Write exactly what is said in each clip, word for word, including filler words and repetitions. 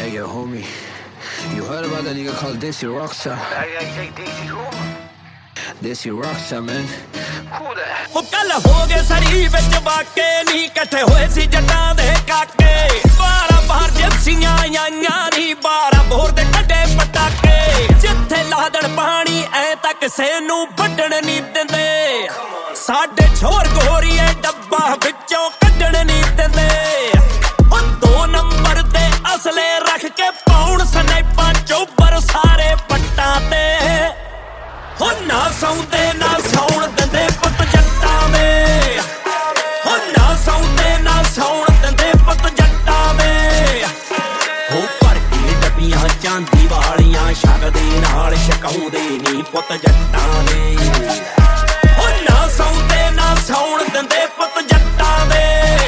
Hey, yo, homie, you heard about that nigga called Desi Rockstar? Hey, hey, hey, Desi who? Desi Rockstar, man. Who that? ਉਹ ਕੱਲ ਹੋ ਗਏ ਸਰੀ ਵਿੱਚ ਵਾਕੇ ਨਹੀਂ ਇਕੱਠੇ ਹੋਏ ਸੀ ਜੱਟਾਂ ਦੇ ਕਾਕੇ ਬਾਰਾਂ ਬਾਹਰ ਜਿਪਸੀਆਂ ਆਈਆਂ ਨਹੀਂ ਬਾਰਾਂ ਬੋਰ ਦੇ ਕੱਢੇ ਪਟਾਕੇ ਜਿੱਥੇ ਲਾਦਣ ਪਾਣੀ ਐ ਤਾਂ ਕਿਸੇ ਨੂੰ ਵੱਢਣ ਨਹੀਂ ਦਿੰਦੇ ਸਾਡੇ ਛੋਰ ਗੋਰੀਏ ਡੱਬਾ ਵਿੱਚੋਂ ਕੱਢਣ ਨਹੀਂ ਦਿੰਦੇ ਉਹ ਦੋ ਨੰਬਰ ਦੇ ਅਸਲੇ ਰੱਖ ਕੇ ਪਾਉਣ ਸਨੈਪਾਂ ਚੋਬਰ ਸਾਰੇ ਪੱਟਾਂ ਤੇ ਹੋ ਨਾ ਸੌਂਦੇ ਨਾ ਸੌਣ ਦਿੰਦੇ ਪੁੱਤ ਜੱਟਾਂ ਦੇ ਹੋ ਨਾ ਸੌਂਦੇ ਨਾ ਸੌਣ ਦਿੰਦੇ ਪੁੱਤ ਜੱਟਾਂ ਦੇ ਹੋ ਭਰ ਕੇ ਡੱਬੀਆਂ ਚਾਂਦੀ ਵਾਲੀਆਂ ਸ਼ੱਕ ਦੇ ਨਾਲ ਛਕਾਉਂਦੇ ਨਹੀਂ ਪੁੱਤ ਜੱਟਾਂ ਦੇ ਹੋ ਨਾ ਸੌਂਦੇ ਨਾ ਸੌਣ ਦਿੰਦੇ ਪੁੱਤ ਜੱਟਾਂ ਦੇ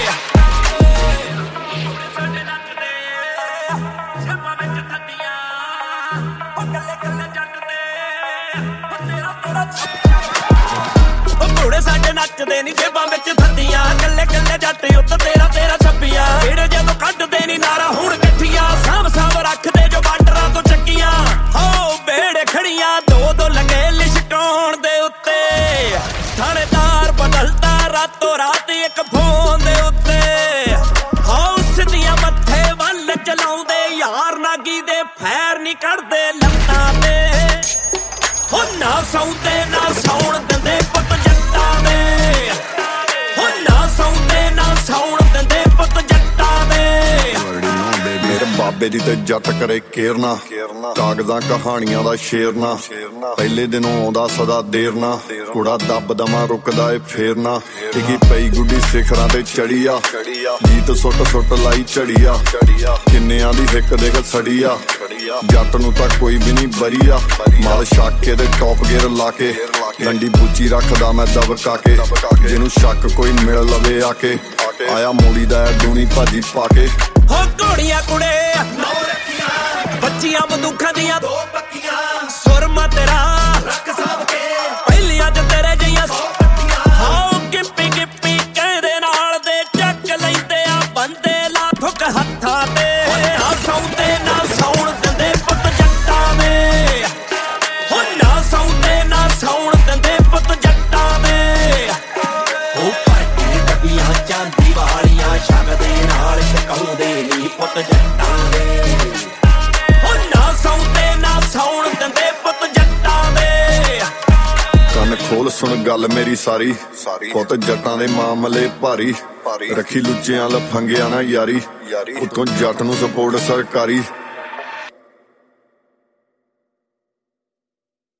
ਸਾਡੇ ਨੱਚਦੇ ਛੇਪਾਂ ਵਿੱਚ ਥੱਦੀਆਂ ਉਹ ਕੱਲੇ ਕੱਲੇ ਜੱਟ ਦੇ ਘੋੜੇ ਸਾਡੇ ਨੱਚਦੇ ਨੀ ਜੇਬਾਂ ਵਿੱਚ ਥੱਦੀਆਂ ਕੱਲੇ ਕੱਲੇ ਜੱਟ ਉੱਤ ਤੇਰਾ ਤੇਰਾ ਛੱਬੀਆਂ ਜਿਹੜੇ ਜਦੋਂ ਕੱਢਦੇ ਨੀ ਨਾਰਾ ਹੁਣ ਇਕੱਠੀਆਂ ਸਾਂਭ ਸਾਂਭ ਰੱਖਦੇ ਜੋ ਬਾਰਡਰਾਂ ਤੋਂ ਚੱਕੀਆਂ ਹੋ ਬੇੜੇ ਖੜੀਆਂ ਦੋ ਦੋ ਲੱਗੇ ਲਿਸ਼ਕਾਉਣ ਦੇ ਉੱਤੇ ਥਾਣੇਦਾਰ ਬਦਲਦਾ ਰਾਤੋਂ ਰਾਤ ਇੱਕ ਫੋਨ ਦੇ ਉੱਤੇ ਹੋ ਸਿੱਧੀਆਂ ਮੱਥੇ ਵੱਲ ਚਲਾਉਂਦੇ ਯਾਰ ਨਾਗੀ ਦੇ ਫੈਰ ਨੀ ਕੱਢਦੇ ਲੱਤਾਂ ਤੇ ਹੋ ਨਾ ਸੌਂਦੇ ਨਾ ਸੌਣ ਦਿੰਦੇ ਪੁੱਤ ਜੱਟਾਂ ਦੇ ਹੋ ਨਾ ਸੌਂਦੇ ਨਾ ਸੌਣ ਦਿੰਦੇ ਪੁੱਤ ਜੱਟਾਂ ਦੇ ਮੇਰੇ ਬਾਬੇ ਦੀ ਤੇ ਜੱਟ ਕਰੇ ਕੇਰਨਾ ਕਾਗਜ਼ਾਂ ਕਹਾਣੀਆਂ ਦਾ ਸ਼ੇਰਨਾ ਪਹਿਲੇ ਦਿਨੋਂ ਆਉਂਦਾ ਸਦਾ ਦੇਰਨਾ ਕੁੜਾ ਦੱਬ ਦਮਾ ਰੁਕਦਾ ਏ ਫੇਰਨਾ ਟਿਕੀ ਪਈ ਗੁੱਡੀ ਸਿਖਰਾਂ ਤੇ ਚੜੀ ਆ ਗੀਤ ਸੁੱਟ ਸੁੱਟ ਲਾਈ ਝੜੀ ਆ ਕਿੰਨਿਆਂ ਦੀ ਹਿੱਕ ਦੇਖ ਸੜੀ ਆ ਜੱਟ ਨੂੰ ਤਾਂ ਕੋਈ ਵੀ ਨਹੀਂ ਬਰੀ ਆ ਮਾਲ ਸ਼ਾਕੇ ਦੇ ਟੌਪ ਗੇਅਰ ਲਾ ਕੇ ਡੰਡੀ ਬੂਚੀ ਰੱਖਦਾ ਮੈਂ ਦਬਕਾ ਕੇ ਜਿਹਨੂੰ ਸ਼ੱਕ ਕੋਈ ਮਿਲ ਲਵੇ ਆ ਕੇ ਆਇਆ ਮੋੜੀ ਦਾ ਡੂਣੀ ਭਾਜੀ ਪਾ ਕੇ ਹੋ ਘੋੜੀਆਂ ਕੁੜੇ ਬੱਚੀਆਂ ਬੰਦੂਖਾਂ ਦੀਆਂ ਦੋ ਪੱਕੀਆਂ ਸੁਰਮਾ ਤੇਰਾ ਰੱਖ ਸਾਬ ਕੇ ਪਹਿਲੀਆਂ ਚ ਤੇਰੇ ਜਈਆਂ ਹਾਓ ਗਿੱਪੀ ਗਿੱਪੀ ਕਹਿੰਦੇ ਨਾਲ ਦੇ ਚੱਕ ਲੈਂਦੇ ਆ ਬੰਦੇ ਲਾ ਠੁਕ ਹੱਥਾਂ ਤੇ ਨਾ ਸੌਂਦੇ ਨਾ ਸੌਣ ਦਿੰਦੇ ਪੁੱਤ ਜੱਟਾਂ ਦੇ ਹੋ ਨਾ ਸੌਂਦੇ ਨਾ ਸੌਣ ਦਿੰਦੇ ਪੁੱਤ ਜੱਟਾਂ ਦੇ ਉਹ ਭਰ ਕੇ ਡੱਬੀਆਂ ਚਾਂਦੀ ਵਾਲੀਆਂ ਸ਼ੱਕ ਦੇ ਨਾਲ ਛਕਾਉਂਦੇ ਨਹੀਂ ਪੁੱਤ ਜੱਟਾਂ ਦੇ ਹੋ ਨਾ ਸੌਂਦੇ ਨਾ ਸੌਣ ਦਿੰਦੇ ਪੁੱਤ ਜੱਟਾਂ ਦੇ ਕੰਨ ਖੋਲ ਸੁਣ ਗੱਲ ਮੇਰੀ ਸਾਰੀ ਪੁੱਤ ਜੱਟਾਂ ਦੇ ਮਾਮਲੇ ਭਾਰੀ ਰੱਖੀ ਲੁੱਚਿਆਂ ਲਫੰਗਿਆਂ ਨਾ ਯਾਰੀ ਉਤੋਂ ਜੱਟ ਨੂੰ ਸਪੋਰਟ ਸਰਕਾਰੀ